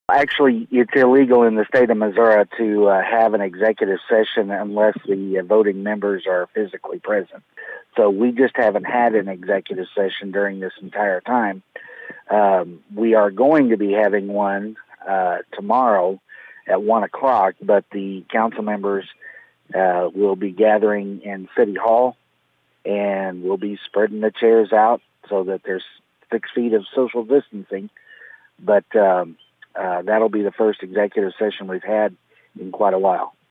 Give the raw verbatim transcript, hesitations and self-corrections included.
Actually, it's illegal in the state of Missouri to uh, have an executive session unless the uh, voting members are physically present. So we just haven't had an executive session during this entire time. Um, we are going to be having one uh, tomorrow at one o'clock, but the council members uh, will be gathering in City Hall, and we'll be spreading the chairs out so that there's six feet of social distancing. But um, uh, that'll be the first executive session we've had in quite a while.